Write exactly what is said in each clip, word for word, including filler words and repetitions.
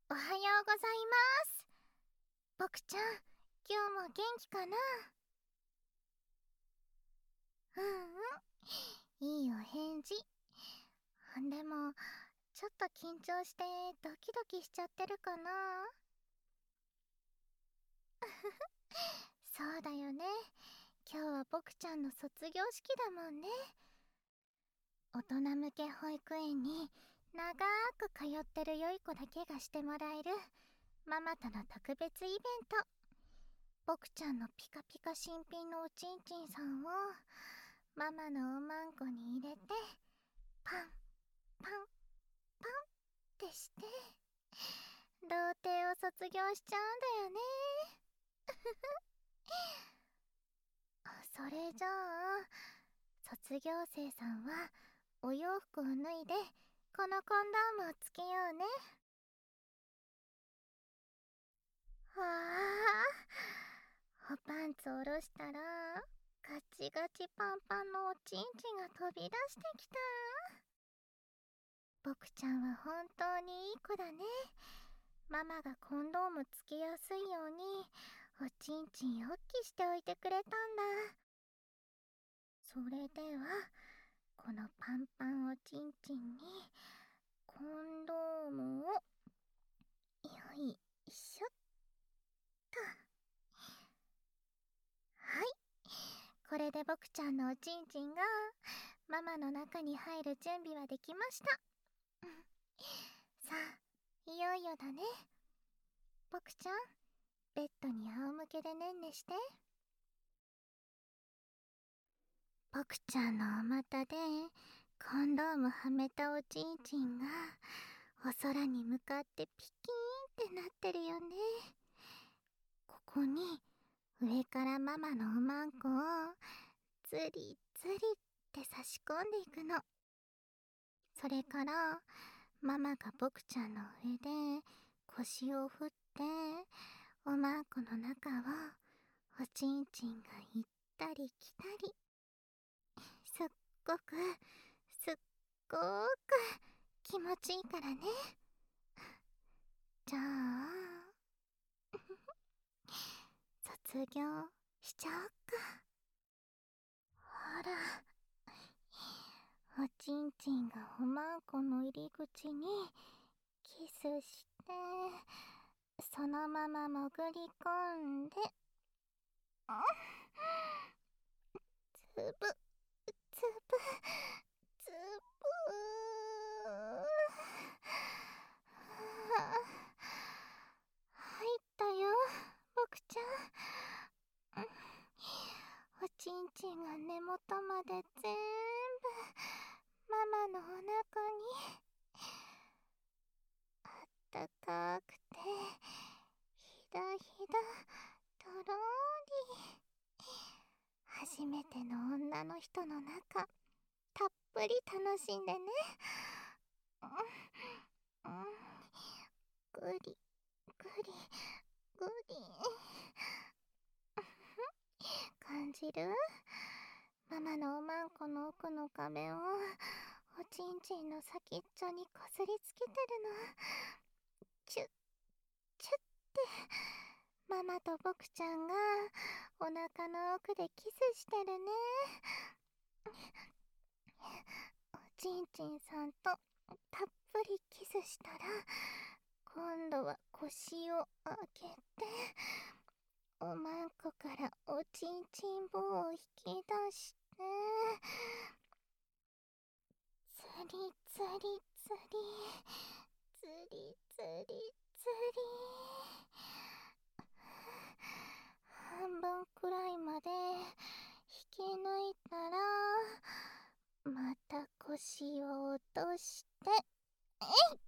おはようございます。僕ちゃん、今日も元気かな？うんうん、いいお返事。でも、ちょっと緊張してドキドキしちゃってるかな？そうだよね。今日は僕ちゃんの卒業式だもんね。大人向け保育園に長く通ってる良い子だけがしてもらえるママとの特別イベント。僕ちゃんのピカピカ新品のおちんちんさんをママのおまんこに入れてパンパンパンってして童貞を卒業しちゃうんだよね。それじゃあ卒業生さんはお洋服を脱いでこのコンドームをつけようね。はあ、おパンツ下ろしたらガチガチパンパンのおちんちんが飛び出してきた。僕ちゃんは本当にいい子だね。ママがコンドームつけやすいようにおちんちんおっきしておいてくれたんだ。それではこのパンパンおちんちんにコンドームをよいしょっと。はい、これで僕ちゃんのおちんちんがママの中に入る準備はできました。さあ、いよいよだね。僕ちゃん、ベッドに仰向けでねんねして。僕ちゃんのお股でコンドームはめたおちんちんがお空に向かってピキーンってなってるよね。ここに上からママのおまんこをズリズリって差し込んでいくの。それからママが僕ちゃんの上で腰を振っておまんこの中をおちんちんが行ったり来たり、すっごくすっごーく気持ちいいからね。じゃあ卒業しちゃおっか。ほら、おちんちんがおまんこの入り口にキスして、そのまま潜り込んで、つぶつぶつぶ入ったよ、僕ちゃん。おちんちんが根元まで全部ママのお腹にあったかくてひだひだとろーり。初めての女の人の中たっぷり楽しんでね。うん、うん、ぐりぐりぐり感じる？ママのおまんこの奥の壁をおちんちんの先っちょにこすりつけてるの。チュッチュッってママと僕ちゃんがお腹の奥でキスしてるね。おちんちんさんとたっぷりキスしたら今度は腰を上げておまんこからおちんちん棒を引き出してつりつりつりつりつりつり半分くらいまで引き抜いたらまた腰を落としてえい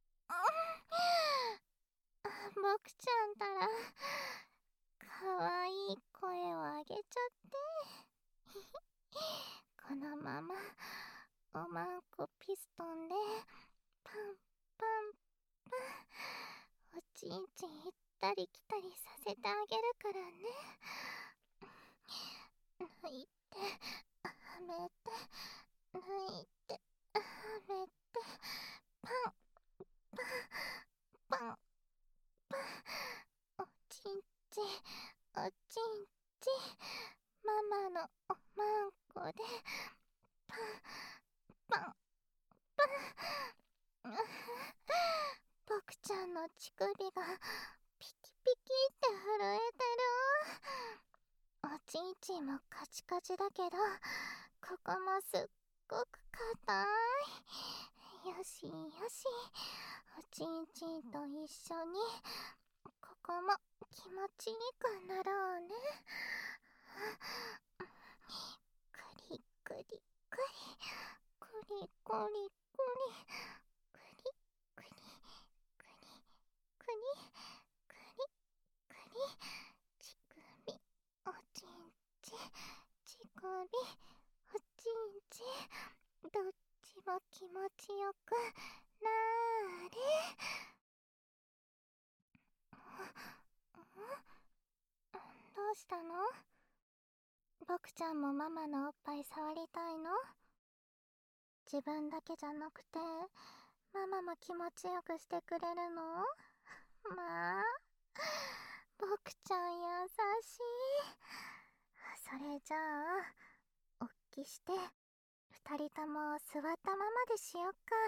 僕ちゃんたらかわいい声をあげちゃってこのままおまんこピストンでパンパンパンおちんちん行ったり来たりさせてあげるからね。抜いてはめて抜いてはめてパンパンパンのおまんこでパンパンパン。僕ちゃんの乳首がピキピキって震えてる。おちんちんもカチカチだけど、ここもすっごく硬い。よしよし、おちんちんと一緒にここも気持ちいいくなろうね。クリクリクリクリクリクリクリクリクリクリクリクリ、乳首、おちんち、乳首、おちんち、どっちも気持ちよくなーれ。どうしたの？僕ちゃんもママのおっぱい触りたいの？自分だけじゃなくてママも気持ちよくしてくれるの？まあ、僕ちゃん優しい。それじゃあおっきして二人とも座ったままでしよっか。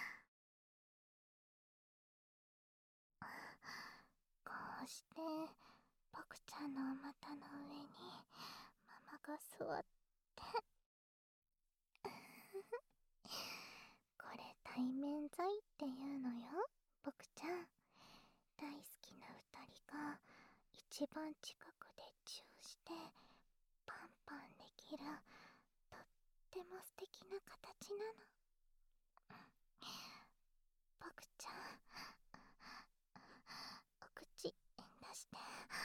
こうして僕ちゃんのお股の上にママが座ってこれ対面罪っていうのよ、僕ちゃん。大好きな二人が一番近くでチューしてパンパンできる、とっても素敵な形なの。僕ちゃん、お口出して。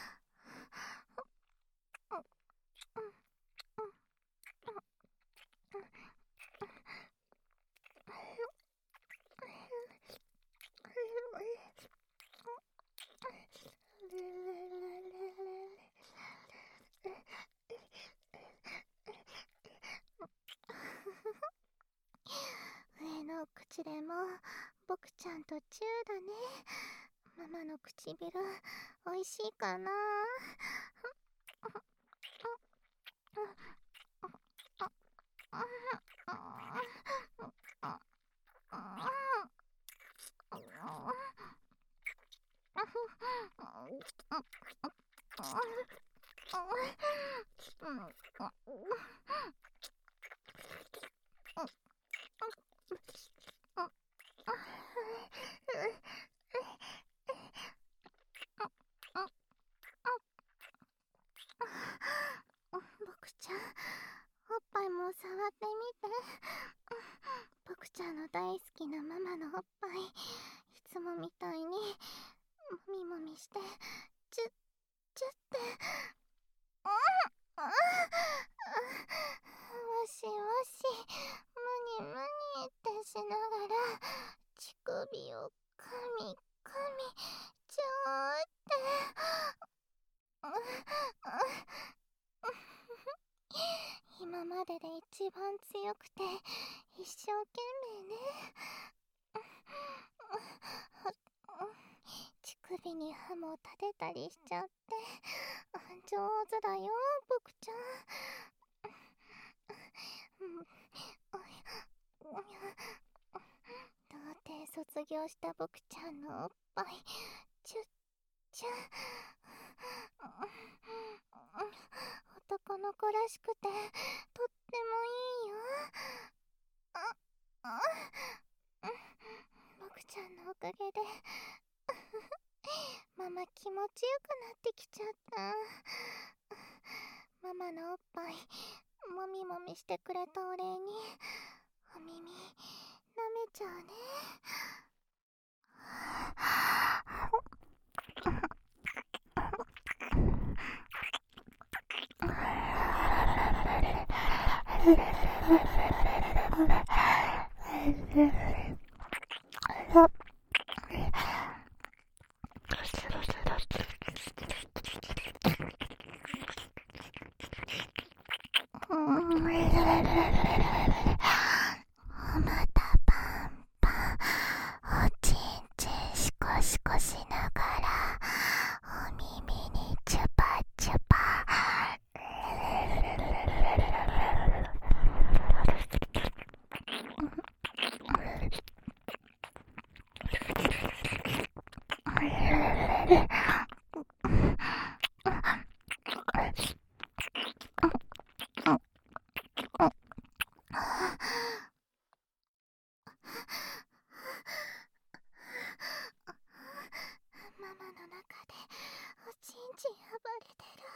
上の口でも僕ちゃんとチューだね。ママの唇おいしいかな？僕ちゃん、おっぱいも触ってみて。僕ちゃんの大好きなママのおっぱい、いつもみたいにもみもみしてチュッチュッって。わしわし、むにむにってしながら乳首をかみかみちょーって今までで一番強くて一生懸命ね。乳首に歯も立てたりしちゃって上手だよ、僕ちゃん。童貞卒業した僕ちゃんのおっぱいチュッチュッ。男の子らしくてとってもいいよ。僕ちゃんのおかげでママ気持ちよくなってきちゃった。ママのおっぱいもみもみしてくれたお礼にお耳舐めちゃうね。おまたパンパン、おちんちんシコシコしながらお耳にチュパチュパ。 る。ママの中でおちんちん暴れてる。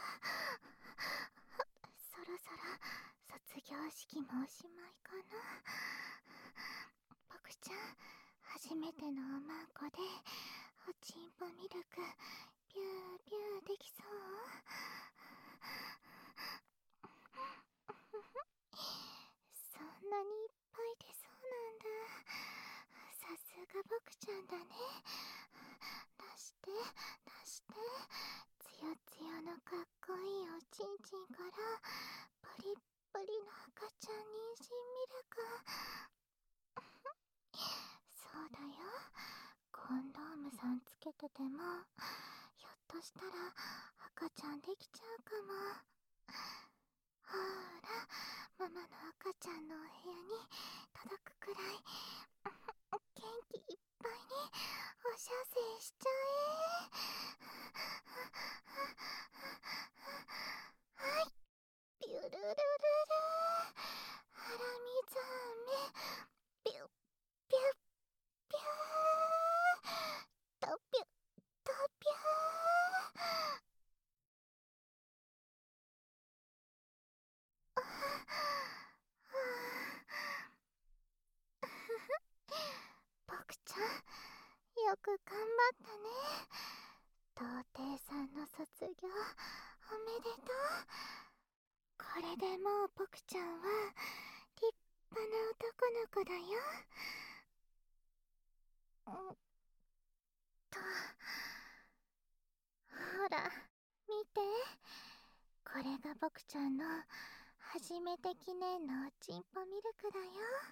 そろそろ卒業式もおしまいかな。僕ちゃん、初めてのおまんこでおちんぽミルクビュービューできそう？そんなにいっぱい出そうなんだ。さすが僕ちゃんだね。出して出して、つよつよのかっこいいおちんちんからプリップリの赤ちゃん妊娠ミルク。そうだよ、コンドームさんつけててもひょっとしたら赤ちゃんできちゃうかも。ほーら、ママの赤ちゃんのお部屋に届くくらい元気いっぱいにお射精しちゃえ。はい、ビュルルルル、ハラミザーメ、ビュッビュッビュー、とビュッとビュー。僕ちゃん、よく頑張ったね。童貞さんの卒業おめでとう。これでもう僕ちゃんは立派な男の子だよ。んと、ほら見て、これが僕ちゃんの初めて記念のおちんぽミルクだよ。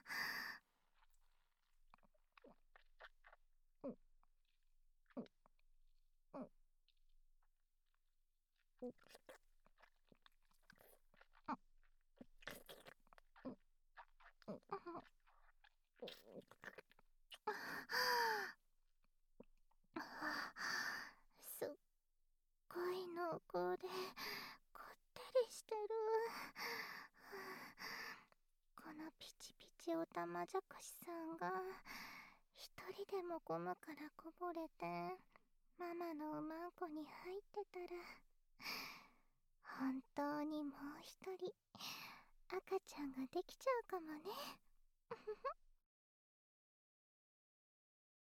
すっごい濃厚でこってりしてる。このピチピチおたまじゃくしさんが一人でもゴムからこぼれてママのおまんこに入ってたら、本当にもう一人赤ちゃんができちゃうかもね。